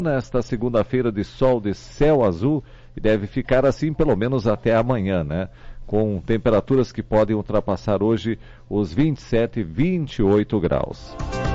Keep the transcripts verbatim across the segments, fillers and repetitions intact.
Nesta segunda-feira de sol de céu azul e deve ficar assim pelo menos até amanhã, né? Com temperaturas que podem ultrapassar hoje os vinte e sete, vinte e oito graus.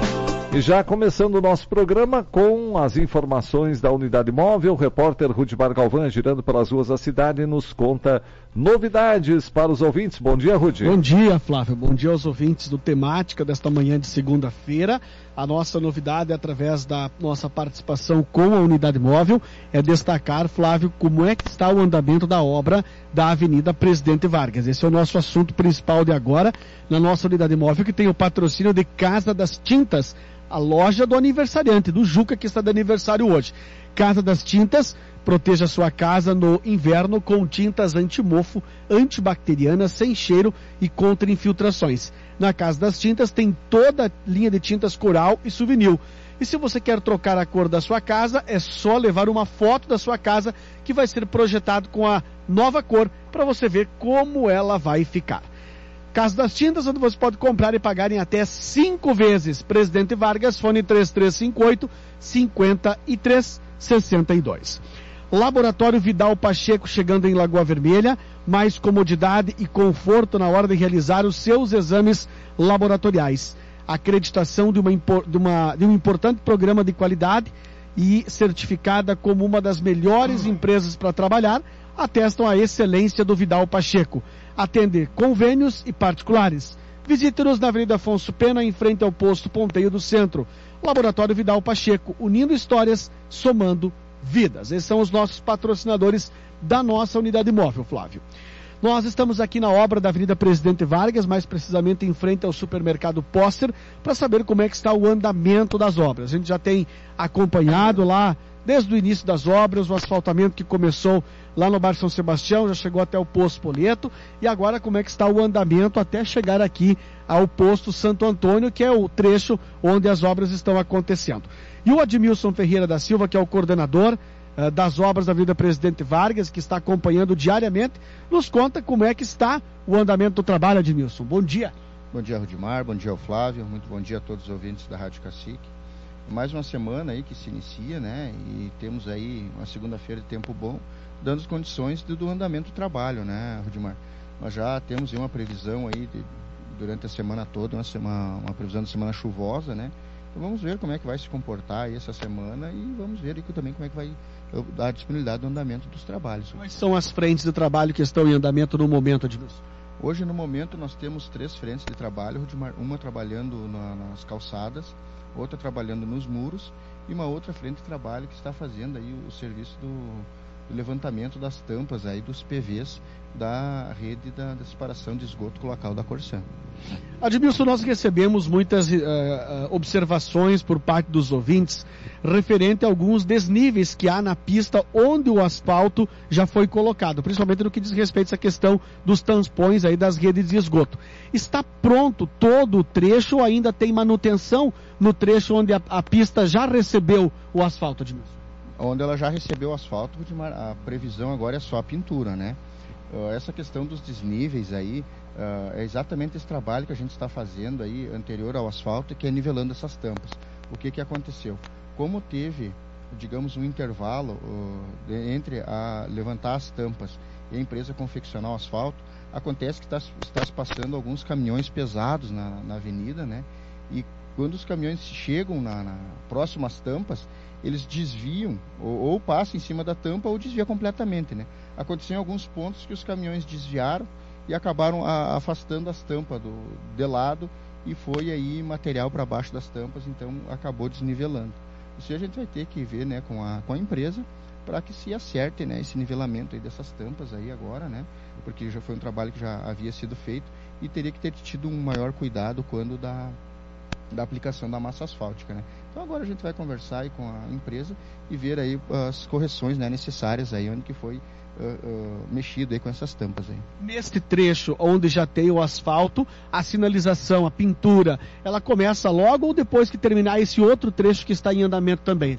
E já começando o nosso programa com as informações da unidade móvel, o repórter Rudimar Galvão, girando pelas ruas da cidade, nos conta novidades para os ouvintes. Bom dia, Rudi. Bom dia, Flávio. Bom dia aos ouvintes do Temática desta manhã de segunda-feira. A nossa novidade, através da nossa participação com a unidade móvel, é destacar, Flávio, como é que está o andamento da obra da Avenida Presidente Vargas. Esse é o nosso assunto principal de agora, na nossa unidade móvel, que tem o patrocínio de Casa das Tintas, a loja do aniversariante, do Juca, que está de aniversário hoje. Casa das Tintas, proteja sua casa no inverno com tintas antimofo, antibacterianas, sem cheiro e contra infiltrações. Na Casa das Tintas tem toda a linha de tintas coral e souvenir. E se você quer trocar a cor da sua casa, é só levar uma foto da sua casa que vai ser projetado com a nova cor para você ver como ela vai ficar. Casa das Tintas, onde você pode comprar e pagar em até cinco vezes. Presidente Vargas, fone três três cinco oito, cinco três seis dois. Laboratório Vidal Pacheco chegando em Lagoa Vermelha, mais comodidade e conforto na hora de realizar os seus exames laboratoriais. Acreditação de, uma, de, uma, de um importante programa de qualidade e certificada como uma das melhores empresas para trabalhar, atestam a excelência do Vidal Pacheco. Atende convênios e particulares. Visite-nos na Avenida Afonso Pena, em frente ao posto Ponteio do Centro. Laboratório Vidal Pacheco, unindo histórias, somando vidas. Esses são os nossos patrocinadores da nossa unidade móvel, Flávio. Nós estamos aqui na obra da Avenida Presidente Vargas, mais precisamente em frente ao supermercado Póster, para saber como é que está o andamento das obras. A gente já tem acompanhado lá, desde o início das obras, o asfaltamento que começou lá no bairro São Sebastião, já chegou até o posto Polieto, e agora como é que está o andamento até chegar aqui ao posto Santo Antônio, que é o trecho onde as obras estão acontecendo. E o Admilson Ferreira da Silva, que é o coordenador uh, das obras da Avenida Presidente Vargas, que está acompanhando diariamente, nos conta como é que está o andamento do trabalho, Admilson. Bom dia. Bom dia, Rudimar, bom dia ao Flávio, muito bom dia a todos os ouvintes da Rádio Cacique. Mais uma semana aí que se inicia, né, e temos aí uma segunda-feira de tempo bom, dando as condições do, do andamento do trabalho, né, Rudimar. Nós já temos aí uma previsão aí de, durante a semana toda, uma, semana, uma previsão de semana chuvosa, né. Então vamos ver como é que vai se comportar aí essa semana e vamos ver aí também como é que vai dar a disponibilidade do andamento dos trabalhos. Quais são as frentes de trabalho que estão em andamento no momento, Admilson? Hoje, no momento, nós temos três frentes de trabalho, Rudimar, uma trabalhando na, nas calçadas, outra trabalhando nos muros e uma outra frente de trabalho que está fazendo aí o serviço do, do levantamento das tampas aí dos P Vs da rede da, da separação de esgoto local da Corsã. Admilson, nós recebemos muitas uh, uh, observações por parte dos ouvintes referente a alguns desníveis que há na pista onde o asfalto já foi colocado, principalmente no que diz respeito a essa questão dos tampões aí das redes de esgoto. Está pronto todo o trecho ou ainda tem manutenção no trecho onde a, a pista já recebeu o asfalto, Admilson? Onde ela já recebeu o asfalto, a previsão agora é só a pintura, né? Uh, essa questão dos desníveis aí, uh, é exatamente esse trabalho que a gente está fazendo aí, anterior ao asfalto, que é nivelando essas tampas. O que que aconteceu? Como teve, digamos, um intervalo uh, de, entre a levantar as tampas e a empresa confeccionar o asfalto, acontece que está, está se passando alguns caminhões pesados na, na avenida, né? E quando os caminhões chegam na, na próximo às tampas, eles desviam, ou, ou passam em cima da tampa, ou desvia completamente, né? Aconteceu em alguns pontos que os caminhões desviaram e acabaram a, afastando as tampas do, de lado, e foi aí material para baixo das tampas, então acabou desnivelando. Isso a gente vai ter que ver, né, com a, com a empresa, para que se acerte, né, esse nivelamento aí dessas tampas aí agora, né? Porque já foi um trabalho que já havia sido feito e teria que ter tido um maior cuidado quando da da aplicação da massa asfáltica, né? Então agora a gente vai conversar aí com a empresa e ver aí as correções, né, necessárias aí, onde que foi uh, uh, mexido aí com essas tampas aí. Neste trecho onde já tem o asfalto, a sinalização, a pintura, ela começa logo ou depois que terminar esse outro trecho que está em andamento também?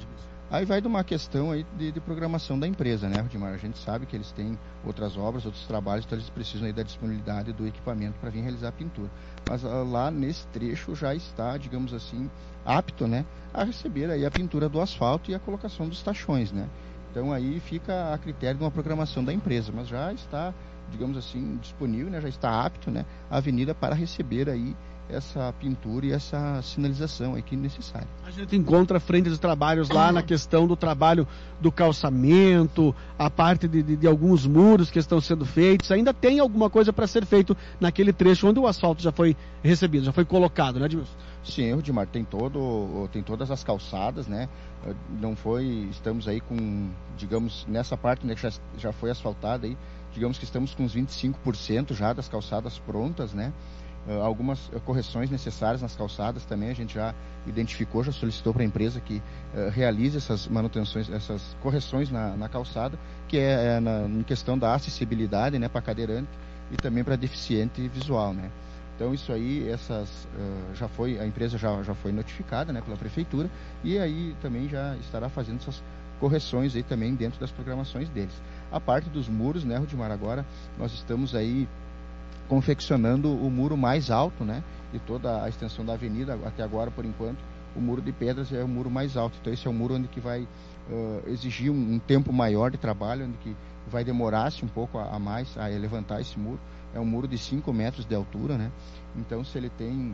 Aí vai de uma questão aí de, de programação da empresa, né, Rudimar? A gente sabe que eles têm outras obras, outros trabalhos, então eles precisam aí da disponibilidade do equipamento para vir realizar a pintura. Mas uh, lá nesse trecho já está, digamos assim, apto, né, a receber aí a pintura do asfalto e a colocação dos tachões, né? Então aí fica a critério de uma programação da empresa, mas já está, digamos assim, disponível, né, já está apto, né, a avenida para receber aí essa pintura e essa sinalização aqui necessária. A gente encontra frente de trabalhos lá na questão do trabalho do calçamento, a parte de, de, de alguns muros que estão sendo feitos. Ainda tem alguma coisa para ser feito naquele trecho onde o asfalto já foi recebido, já foi colocado, né, Edmilson? Sim, Rudimar, tem todo, tem todas as calçadas, né? Não foi, estamos aí com, digamos, nessa parte, né, que já, já foi asfaltada aí, digamos que estamos com uns vinte e cinco por cento já das calçadas prontas, né? Uh, algumas uh, correções necessárias nas calçadas também a gente já identificou, já solicitou para a empresa que uh, realize essas manutenções, essas correções na, na calçada, que é, é na, em questão da acessibilidade, né, para cadeirante e também para deficiente visual, né. Então isso aí, essas, uh, já foi, a empresa já, já foi notificada, né, pela prefeitura, e aí também já estará fazendo essas correções aí também dentro das programações deles. A parte dos muros, né, Rudimar, agora nós estamos aí confeccionando o muro mais alto, né, de toda a extensão da avenida, até agora, por enquanto, o muro de pedras é o muro mais alto. Então esse é o muro onde que vai uh, exigir um, um tempo maior de trabalho, onde que vai demorar-se um pouco a, a mais a levantar esse muro. É um muro de cinco metros de altura, né, então se ele tem,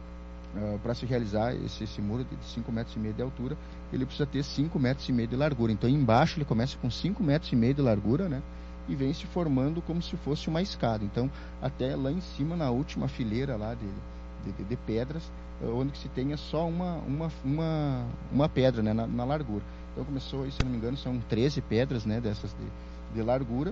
uh, para se realizar esse, esse muro de cinco metros e meio de altura, ele precisa ter cinco metros e meio de largura. Então embaixo ele começa com cinco metros e meio de largura, né, e vem se formando como se fosse uma escada. Então, até lá em cima, na última fileira lá de, de, de pedras, onde que se tenha só uma, uma, uma, uma pedra, né, na, na largura. Então, começou, se não me engano, são treze pedras, né, dessas de, de largura,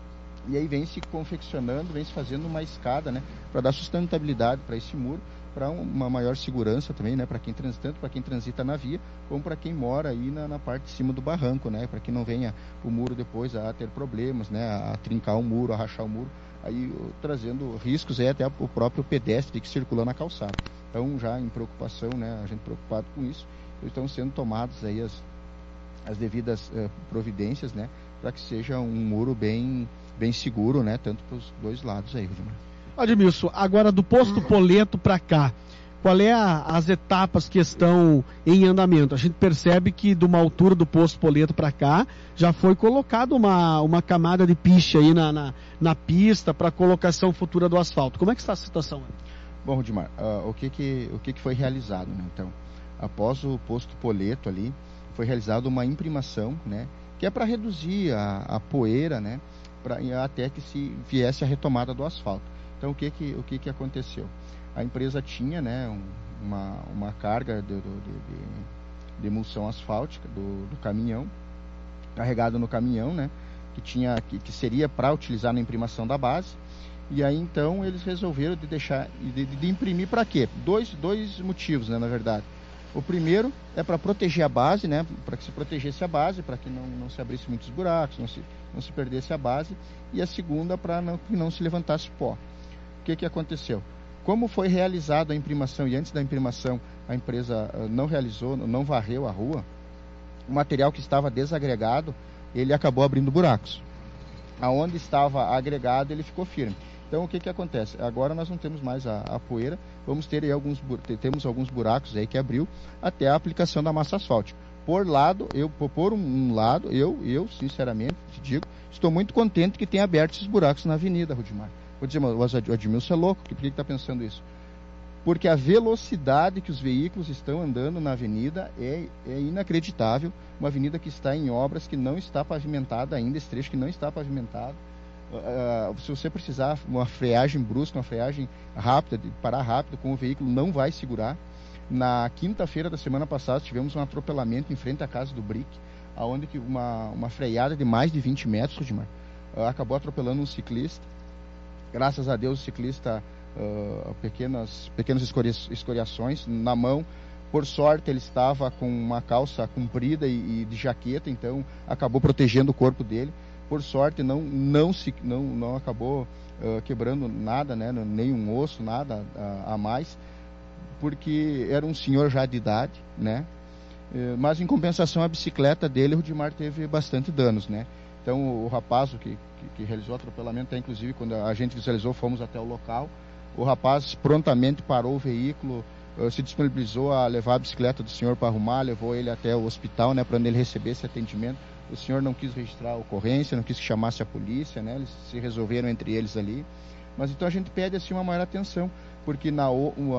e aí vem se confeccionando, vem se fazendo uma escada, né, para dar sustentabilidade para esse muro, para uma maior segurança também, né, para quem transita, tanto para quem transita na via, como para quem mora aí na, na parte de cima do barranco, né, para que não venha o muro depois a ter problemas, né, a trincar o muro, a rachar o muro, aí trazendo riscos é até o próprio pedestre que circula na calçada. Então, já em preocupação, né, a gente preocupado com isso, estão sendo tomadas aí as, as devidas uh, providências, né, para que seja um muro bem, bem seguro, né, tanto para os dois lados aí, Rudimar. Admilson, agora do posto Poleto para cá, qual é a, as etapas que estão em andamento? A gente percebe que de uma altura do posto Poleto para cá já foi colocada uma, uma camada de piche aí na, na, na pista para colocação futura do asfalto. Como é que está a situação? Bom, Rudimar, uh, o, que que, o que que foi realizado, né? Então, após o posto Poleto ali, foi realizada uma imprimação, né, que é para reduzir a, a poeira, né, pra, até que se viesse a retomada do asfalto. Então, o que que, o que que aconteceu? A empresa tinha, né, um, uma, uma carga de, de, de, de emulsão asfáltica do, do caminhão, carregado no caminhão, né, que, tinha, que, que seria para utilizar na imprimação da base. E aí, então, eles resolveram de deixar, de, de imprimir para quê? Dois, dois motivos, né, na verdade. O primeiro é para proteger a base, né, para que se protegesse a base, para que não, não se abrisse muitos buracos, não se, não se perdesse a base. E a segunda, para não, que não se levantasse pó. O que que aconteceu? Como foi realizada a imprimação e antes da imprimação a empresa não realizou, não varreu a rua, o material que estava desagregado, ele acabou abrindo buracos. Aonde estava agregado, ele ficou firme. Então, o que que acontece? Agora nós não temos mais a, a poeira, vamos ter aí alguns, temos alguns buracos aí que abriu até a aplicação da massa asfáltica. Por lado, eu, por um lado, eu, eu sinceramente te digo, estou muito contente que tenha aberto esses buracos na avenida, Rudimar. Vou dizer, mas o Admilson é louco, por que está pensando isso? Porque a velocidade que os veículos estão andando na avenida é, é inacreditável, uma avenida que está em obras, que não está pavimentada ainda, esse trecho que não está pavimentado. Uh, se você precisar uma freagem brusca, uma freagem rápida, de parar rápido com o veículo, não vai segurar. Na quinta-feira da semana passada tivemos um atropelamento em frente à casa do Brick, onde uma, uma freada de mais de vinte metros, Rudimar, uh, acabou atropelando um ciclista. Graças a Deus o ciclista, uh, pequenas, pequenas escoriações na mão. Por sorte ele estava com uma calça comprida e, e de jaqueta, então acabou protegendo o corpo dele. Por sorte não, não, se, não, não acabou uh, quebrando nada, né, nenhum osso, nada uh, a mais, porque era um senhor já de idade, né, eh, mas em compensação a bicicleta dele, o Rudimar teve bastante danos, né? Então o rapaz que, que, que realizou o atropelamento, até, inclusive quando a gente visualizou, fomos até o local, o rapaz prontamente parou o veículo, uh, se disponibilizou a levar a bicicleta do senhor para arrumar, levou ele até o hospital, né, para ele receber esse atendimento. O senhor não quis registrar a ocorrência, não quis que chamasse a polícia, né, eles se resolveram entre eles ali. Mas então a gente pede assim uma maior atenção, porque na a,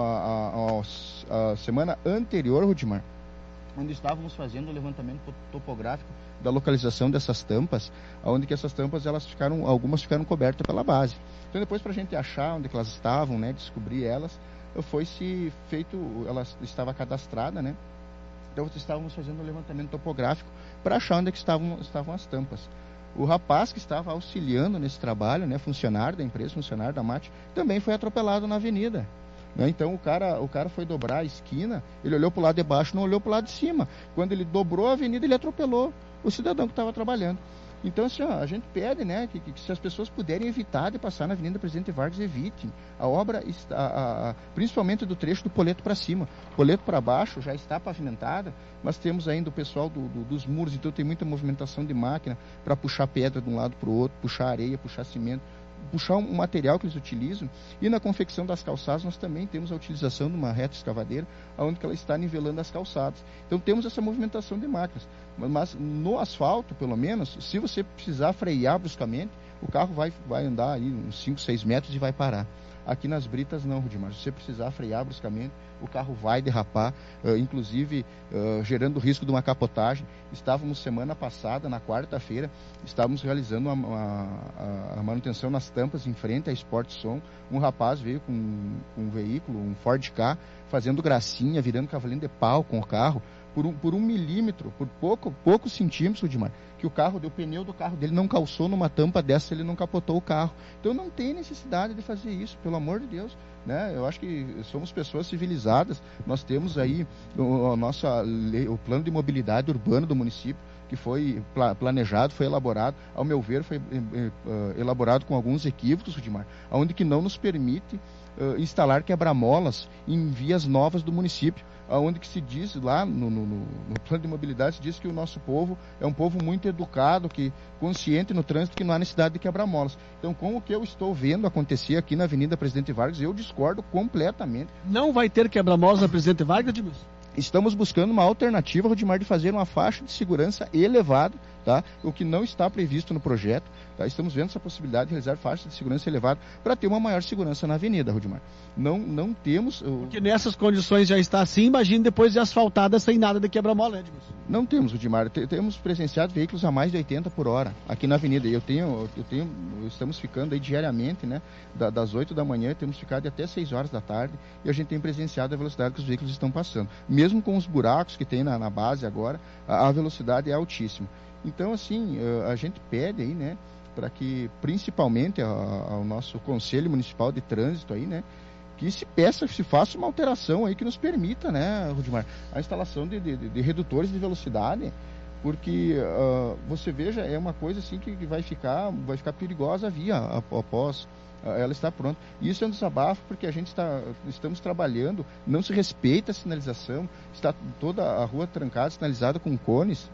a, a semana anterior, Rudimar, onde estávamos fazendo o levantamento topográfico da localização dessas tampas, onde que essas tampas, elas ficaram, algumas ficaram cobertas pela base. Então depois, para a gente achar onde que elas estavam, né, descobrir elas, foi-se feito, ela estava cadastrada, né? Então estávamos fazendo o levantamento topográfico para achar onde que estavam, estavam as tampas. O rapaz que estava auxiliando nesse trabalho, né, funcionário da empresa, funcionário da MAT, também foi atropelado na avenida. Então o cara, o cara foi dobrar a esquina, ele olhou para o lado de baixo, não olhou para o lado de cima. Quando ele dobrou a avenida, ele atropelou o cidadão que estava trabalhando. Então, assim, ó, a gente pede, né, que, que se as pessoas puderem evitar de passar na Avenida Presidente Vargas, evitem. A obra, está, a, a, principalmente do trecho do Poleto para cima. Poleto para baixo já está pavimentada, mas temos ainda o pessoal do, do, dos muros, então tem muita movimentação de máquina para puxar pedra de um lado para o outro, puxar areia, puxar cimento, puxar um material que eles utilizam. E na confecção das calçadas nós também temos a utilização de uma reta escavadeira, onde ela está nivelando as calçadas. Então temos essa movimentação de máquinas. Mas no asfalto, pelo menos, se você precisar frear bruscamente, o carro vai, vai andar aí uns cinco, seis metros e vai parar. Aqui nas britas não, Rudimar. Se você precisar frear bruscamente, o carro vai derrapar, uh, inclusive uh, gerando risco de uma capotagem. Estávamos semana passada, na quarta-feira, estávamos realizando uma, uma, a manutenção nas tampas em frente à Sport Som. Um rapaz veio com, com um veículo, um Ford Ka, fazendo gracinha, virando cavalinho de pau com o carro, por um, por um milímetro, por pouco, poucos centímetros, Rudimar, que o carro, o pneu do carro dele não calçou numa tampa dessa, ele não capotou o carro. Então não tem necessidade de fazer isso, pelo amor de Deus. Né? Eu acho que somos pessoas civilizadas, nós temos aí o, a nossa lei, o plano de mobilidade urbana do município, que foi planejado, foi elaborado, ao meu ver, foi uh, elaborado com alguns equívocos, Rudimar, onde que não nos permite uh, instalar quebra-molas em vias novas do município, onde que se diz lá no, no, no plano de mobilidade, se diz que o nosso povo é um povo muito educado, que consciente no trânsito, que não há necessidade de quebra-molas. Então, com o que eu estou vendo acontecer aqui na Avenida Presidente Vargas, eu discordo completamente. Não vai ter quebra-molas na Presidente Vargas, Edmilson? Estamos buscando uma alternativa, Rudimar, de fazer uma faixa de segurança elevada, tá? O que não está previsto no projeto. Tá? Estamos vendo essa possibilidade de realizar faixa de segurança elevada para ter uma maior segurança na avenida, Rudimar. Não, não temos... O... Porque nessas condições já está assim, imagine depois de asfaltada sem nada de quebra-mola, Edmilson. Não temos, Rudimar. Temos presenciado veículos a mais de oitenta por hora aqui na avenida. E eu tenho, eu tenho, estamos ficando aí diariamente, né? Das oito da manhã, temos ficado até seis horas da tarde, e a gente tem presenciado a velocidade que os veículos estão passando. Mesmo com os buracos que tem na, na base agora, a, a velocidade é altíssima. Então, assim, a gente pede aí, né, para que, principalmente ao nosso Conselho Municipal de Trânsito aí, né, que se peça, se faça uma alteração aí que nos permita, né, Rudimar, a instalação de, de, de redutores de velocidade, porque uh, você veja, é uma coisa assim que, que vai ficar, vai ficar perigosa a via após ela estar pronta. E isso é um desabafo, porque a gente está, estamos trabalhando, não se respeita a sinalização, está toda a rua trancada, sinalizada com cones,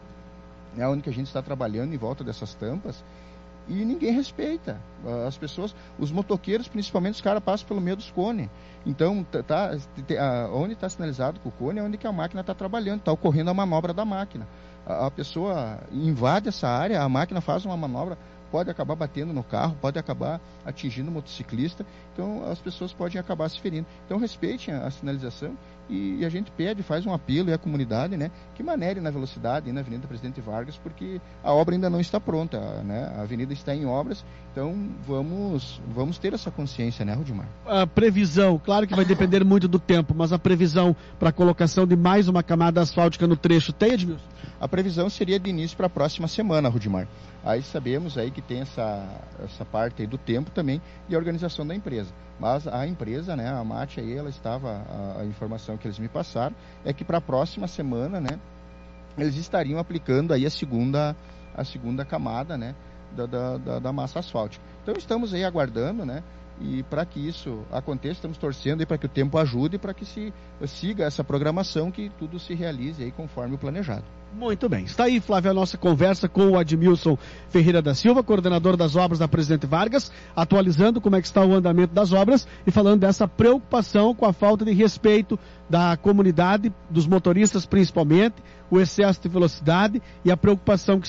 é onde que a gente está trabalhando em volta dessas tampas, e ninguém respeita. As pessoas, os motoqueiros, principalmente, os caras passam pelo meio dos cones. Então, tá, tá, onde está sinalizado com o cone é onde que a máquina está trabalhando, está ocorrendo a manobra da máquina. A, a pessoa invade essa área, a máquina faz uma manobra, pode acabar batendo no carro, pode acabar atingindo o motociclista, então as pessoas podem acabar se ferindo. Então respeitem a, a sinalização e, e a gente pede, faz um apelo e a comunidade, né, que manere na velocidade na Avenida Presidente Vargas, porque a obra ainda não está pronta, né, a avenida está em obras, então vamos, vamos ter essa consciência, né, Rudimar? A previsão, claro que vai depender muito do tempo, mas a previsão para a colocação de mais uma camada asfáltica no trecho tem, Edmilson? A previsão seria de início para a próxima semana, Rudimar. Aí sabemos aí que tem essa, essa parte aí do tempo também e a organização da empresa. Mas a empresa, né, a MAT aí, ela estava, a, a informação que eles me passaram é que para a próxima semana, né, eles estariam aplicando aí a segunda, a segunda camada, né, da, da, da, da massa asfáltica. Então estamos aí aguardando, né, e para que isso aconteça, estamos torcendo para que o tempo ajude e para que se siga essa programação, que tudo se realize aí conforme o planejado. Muito bem. Está aí, Flávio, a nossa conversa com o Admilson Ferreira da Silva, coordenador das obras da Presidente Vargas, atualizando como é que está o andamento das obras e falando dessa preocupação com a falta de respeito da comunidade, dos motoristas principalmente, o excesso de velocidade e a preocupação que